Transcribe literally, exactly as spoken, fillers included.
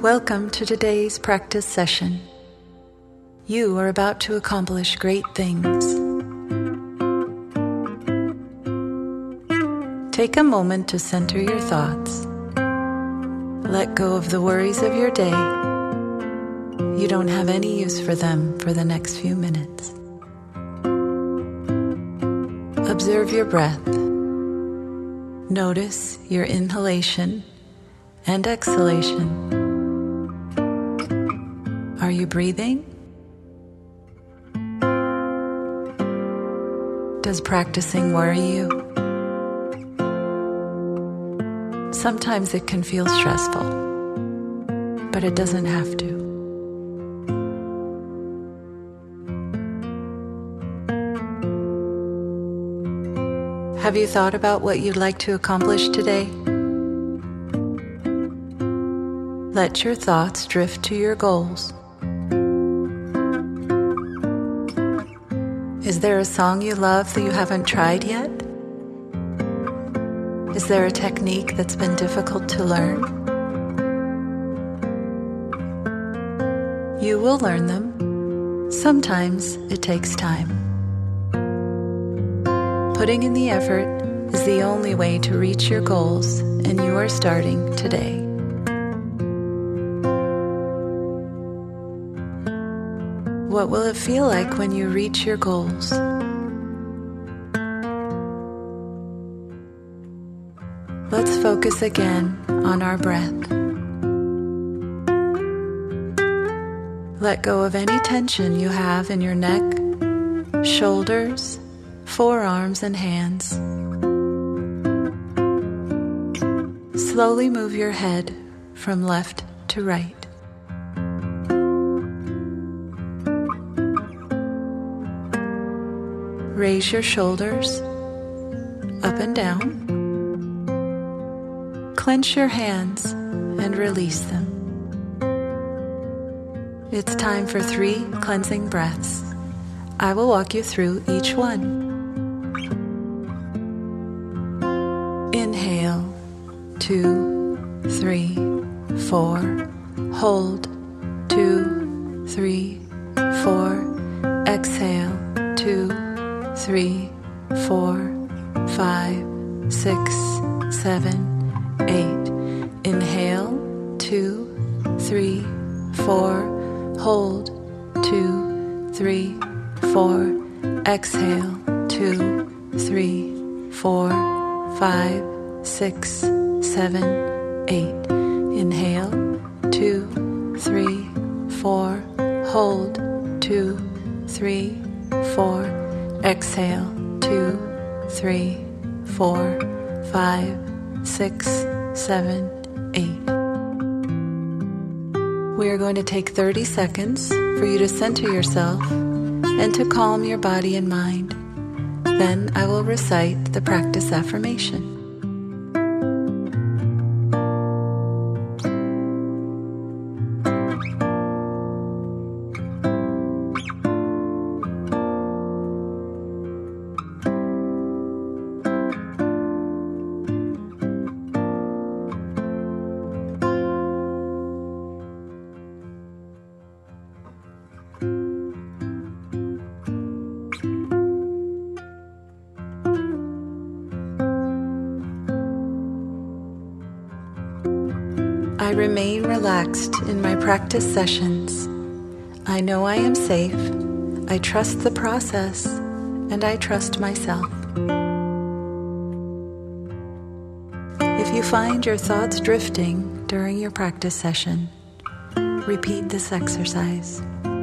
Welcome to today's practice session. You are about to accomplish great things. Take a moment to center your thoughts. Let go of the worries of your day. You don't have any use for them for the next few minutes. Observe your breath. Notice your inhalation and exhalation. Are you breathing? Does practicing worry you? Sometimes it can feel stressful, but it doesn't have to. Have you thought about what you'd like to accomplish today? Let your thoughts drift to your goals. Is there a song you love that you haven't tried yet? Is there a technique that's been difficult to learn? You will learn them. Sometimes it takes time. Putting in the effort is the only way to reach your goals, and you are starting today. What will it feel like when you reach your goals? Let's focus again on our breath. Let go of any tension you have in your neck, shoulders, forearms, and hands. Slowly move your head from left to right. Raise your shoulders up and down. Clench your hands and release them. It's time for three cleansing breaths. I will walk you through each one. Inhale, two, three, four. Hold, two, three, four. Exhale, two, three, four, five, six, seven, eight. Inhale, two, three, four. Hold, two, three, four. Exhale, two, three, four, five, six, seven, eight. Inhale, two, three, four. Hold, two, three, four. Exhale, two, three, four, five, six, seven, eight. We are going to take thirty seconds for you to center yourself and to calm your body and mind. Then I will recite the practice affirmation. I remain relaxed in my practice sessions. I know I am safe. I trust the process, and I trust myself. If you find your thoughts drifting during your practice session, repeat this exercise.